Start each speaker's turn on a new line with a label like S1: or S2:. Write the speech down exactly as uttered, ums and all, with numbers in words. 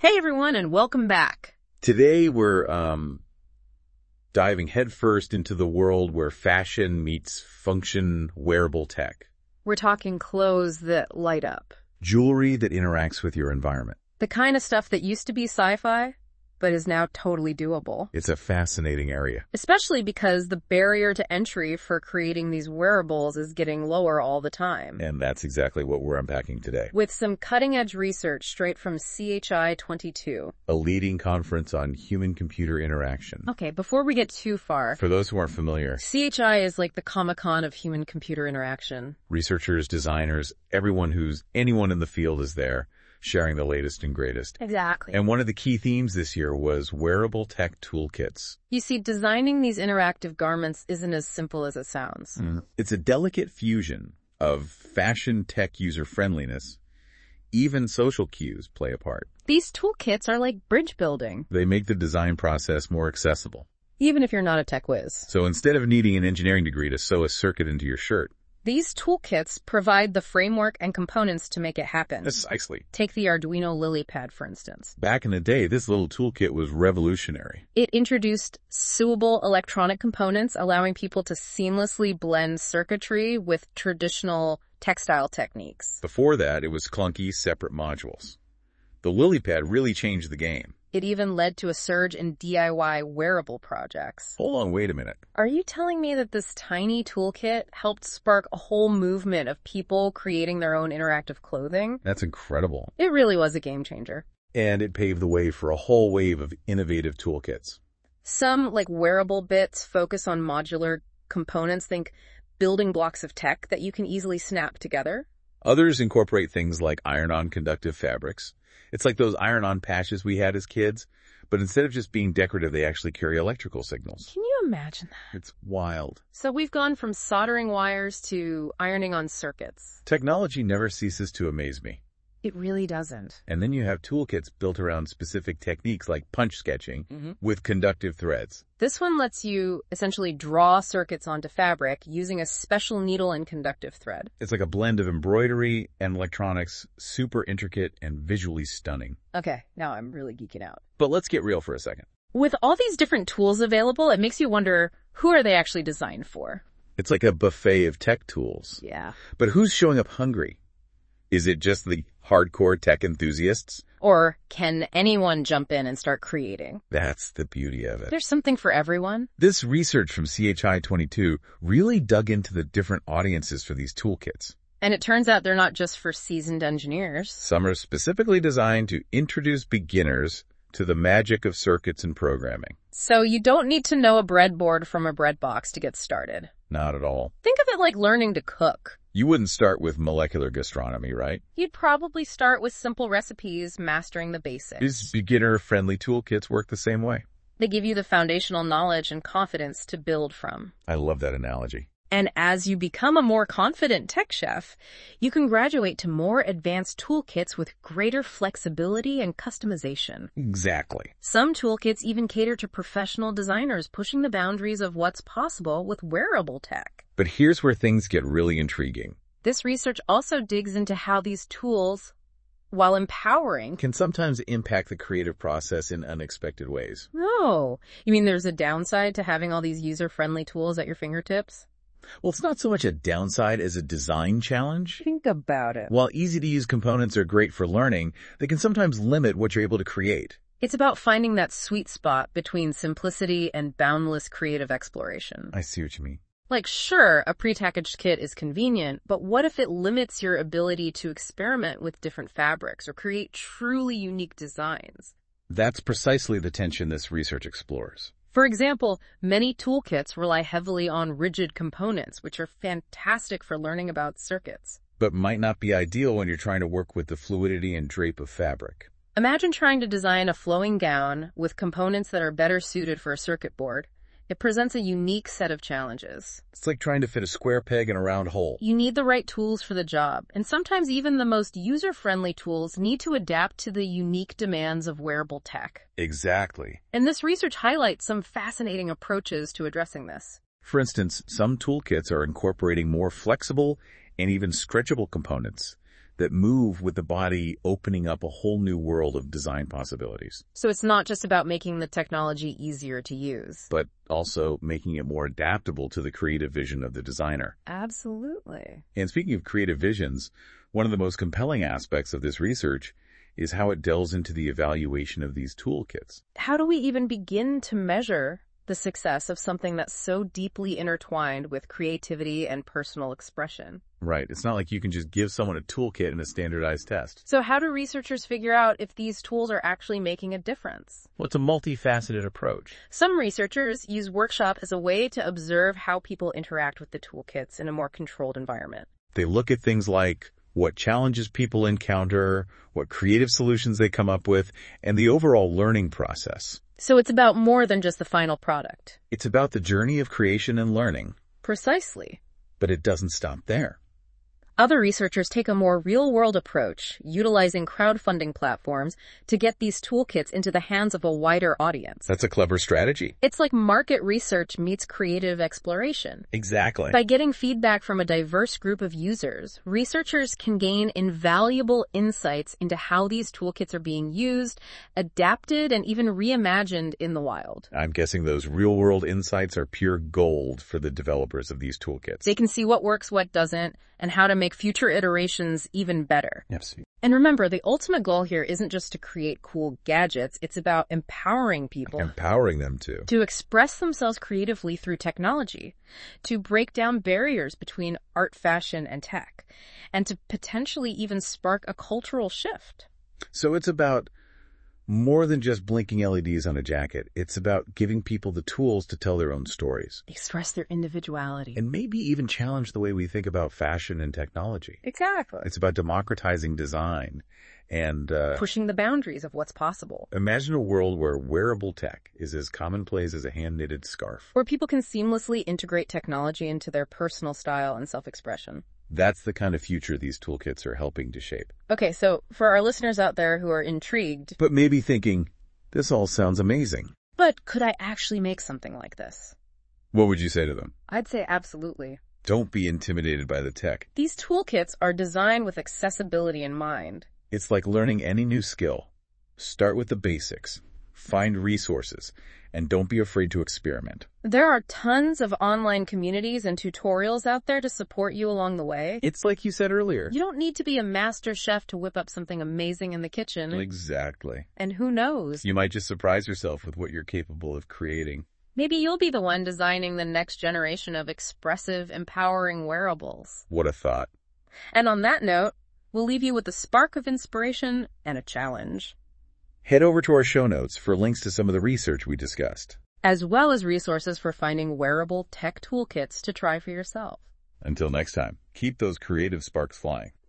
S1: Hey everyone, and welcome back.
S2: Today we're um, diving headfirst into the world where fashion meets function wearable tech.
S1: We're talking clothes that light up.
S2: Jewelry that interacts with your environment.
S1: The kind of stuff that used to be sci-fi, but is now totally doable.
S2: It's a fascinating area.
S1: Especially because the barrier to entry for creating these wearables is getting lower all the time.
S2: And that's exactly what we're unpacking today.
S1: With some cutting-edge research straight from C H I twenty-two.
S2: A leading conference on human-computer interaction.
S1: Okay, before we get too far,
S2: For those who aren't familiar,
S1: C H I is like the Comic-Con of human-computer interaction.
S2: researchers, designers, everyone who's, anyone in the field is there, sharing the latest and greatest.
S1: Exactly.
S2: And one of the key themes this year was wearable tech toolkits.
S1: You see, designing these interactive garments isn't as simple as it sounds.
S2: Mm. It's a delicate fusion of fashion tech user-friendliness. Even social cues play a part.
S1: These toolkits are like bridge building,
S2: They make the design process more accessible.
S1: even if you're not a tech whiz.
S2: So instead of needing an engineering degree to sew a circuit into your shirt,
S1: These toolkits provide the framework and components to make it happen.
S2: precisely.
S1: Take the Arduino LilyPad, for instance.
S2: Back in the day, this little toolkit was revolutionary.
S1: It introduced sewable electronic components, allowing people to seamlessly blend circuitry with traditional textile techniques.
S2: Before that, it was clunky, separate modules. The LilyPad really changed the game.
S1: It even led to a surge in D I Y wearable projects.
S2: Hold on, wait a minute.
S1: Are you telling me that this tiny toolkit helped spark a whole movement of people creating their own interactive clothing?
S2: That's incredible.
S1: It really was a game changer.
S2: And it paved the way for a whole wave of innovative toolkits.
S1: Some, like wearable bits, focus on modular components. Think building blocks of tech that you can easily snap together.
S2: Others incorporate things like iron-on conductive fabrics. It's like those iron-on patches we had as kids, but instead of just being decorative, they actually carry electrical signals.
S1: Can you imagine that?
S2: It's wild.
S1: So we've gone from soldering wires to ironing on circuits.
S2: Technology never ceases to amaze me.
S1: It really doesn't.
S2: And then you have toolkits built around specific techniques like punch sketching
S1: Mm-hmm.
S2: with conductive threads.
S1: This one lets you essentially draw circuits onto fabric using a special needle and conductive thread.
S2: It's like a blend of embroidery and electronics, super intricate and visually stunning.
S1: Okay, now I'm really geeking out.
S2: But let's get real for a second.
S1: With all these different tools available, it makes you wonder, who are they actually designed for?
S2: It's like a buffet of tech tools.
S1: Yeah.
S2: But who's showing up hungry? Is it just the hardcore tech enthusiasts?
S1: Or can anyone jump in and start creating?
S2: That's the beauty of it.
S1: There's something for everyone.
S2: This research from C H I twenty-two really dug into the different audiences for these toolkits.
S1: And it turns out they're not just for seasoned engineers.
S2: Some are specifically designed to introduce beginners to the magic of circuits and programming.
S1: So you don't need to know a breadboard from a bread box to get started.
S2: Not at all.
S1: Think of it like learning to cook.
S2: You wouldn't start with molecular gastronomy, right?
S1: You'd probably start with simple recipes, mastering the basics.
S2: These beginner-friendly toolkits work the same way.
S1: They give you the foundational knowledge and confidence to build from.
S2: I love that analogy.
S1: And as you become a more confident tech chef, you can graduate to more advanced toolkits with greater flexibility and customization.
S2: Exactly.
S1: Some toolkits even cater to professional designers pushing the boundaries of what's possible with wearable tech.
S2: But here's where things get really intriguing.
S1: This research also digs into how these tools, while empowering,
S2: Can sometimes impact the creative process in unexpected ways.
S1: Oh, you mean there's a downside to having all these user-friendly tools at your fingertips?
S2: Well, it's not so much a downside as a design challenge.
S1: Think about it.
S2: While easy-to-use components are great for learning, they can sometimes limit what you're able to create.
S1: It's about finding that sweet spot between simplicity and boundless creative exploration.
S2: I see what you mean.
S1: Like, sure, a prepackaged kit is convenient, but what if it limits your ability to experiment with different fabrics or create truly unique designs?
S2: That's precisely the tension this research explores.
S1: For example, many toolkits rely heavily on rigid components, which are fantastic for learning about circuits.
S2: But might not be ideal when you're trying to work with the fluidity and drape of fabric.
S1: Imagine trying to design a flowing gown with components that are better suited for a circuit board. It presents a unique set of challenges.
S2: It's like trying to fit a square peg in a round hole.
S1: You need the right tools for the job, and sometimes even the most user-friendly tools need to adapt to the unique demands of wearable tech.
S2: Exactly.
S1: And this research highlights some fascinating approaches to addressing this.
S2: For instance, some toolkits are incorporating more flexible and even stretchable components that move with the body opening up a whole new world of design possibilities.
S1: So it's not just about making the technology easier to use,
S2: but also making it more adaptable to the creative vision of the designer.
S1: Absolutely.
S2: And speaking of creative visions, one of the most compelling aspects of this research is how it delves into the evaluation of these toolkits.
S1: How do we even begin to measure the success of something that's so deeply intertwined with creativity and personal expression?
S2: Right. It's not like you can just give someone a toolkit and a standardized test.
S1: So how do researchers figure out if these tools are actually making a difference?
S2: Well, it's a multifaceted approach.
S1: Some researchers use workshop as a way to observe how people interact with the toolkits in a more controlled environment.
S2: They look at things like what challenges people encounter, what creative solutions they come up with, and the overall learning process.
S1: So it's about more than just the final product.
S2: It's about the journey of creation and learning.
S1: Precisely.
S2: But it doesn't stop there.
S1: Other researchers take a more real-world approach, utilizing crowdfunding platforms to get these toolkits into the hands of a wider audience.
S2: That's a clever strategy.
S1: It's like market research meets creative exploration.
S2: Exactly.
S1: By getting feedback from a diverse group of users, researchers can gain invaluable insights into how these toolkits are being used, adapted, and even reimagined in the wild.
S2: I'm guessing those real-world insights are pure gold for the developers of these toolkits.
S1: They can see what works, what doesn't, and how to make future iterations even better.
S2: Yes.
S1: And remember, the ultimate goal here isn't just to create cool gadgets. It's about empowering people.
S2: Empowering them to.
S1: To express themselves creatively through technology, to break down barriers between art, fashion, and tech, and to potentially even spark a cultural shift.
S2: So it's about more than just blinking L E Ds on a jacket. It's about giving people the tools to tell their own stories.
S1: Express their individuality.
S2: And maybe even challenge the way we think about fashion and technology.
S1: Exactly.
S2: It's about democratizing design and uh,
S1: pushing the boundaries of what's possible.
S2: Imagine a world where wearable tech is as commonplace as a hand-knitted scarf.
S1: Where people can seamlessly integrate technology into their personal style and self-expression.
S2: That's the kind of future these toolkits are helping to shape.
S1: Okay, so for our listeners out there who are intrigued,
S2: but maybe thinking, this all sounds amazing.
S1: But could I actually make something like this?
S2: What would you say to them?
S1: I'd say absolutely.
S2: Don't be intimidated by the tech.
S1: These toolkits are designed with accessibility in mind.
S2: It's like learning any new skill. Start with the basics. Find resources. And don't be afraid to experiment.
S1: There are tons of online communities and tutorials out there to support you along the way.
S2: It's like you said earlier.
S1: You don't need to be a master chef to whip up something amazing in the kitchen.
S2: Exactly.
S1: And who knows?
S2: You might just surprise yourself with what you're capable of creating.
S1: Maybe you'll be the one designing the next generation of expressive, empowering wearables.
S2: What a thought.
S1: And on that note, we'll leave you with a spark of inspiration and a challenge.
S2: Head over to our show notes for links to some of the research we discussed,
S1: as well as resources for finding wearable tech toolkits to try for yourself.
S2: Until next time, keep those creative sparks flying.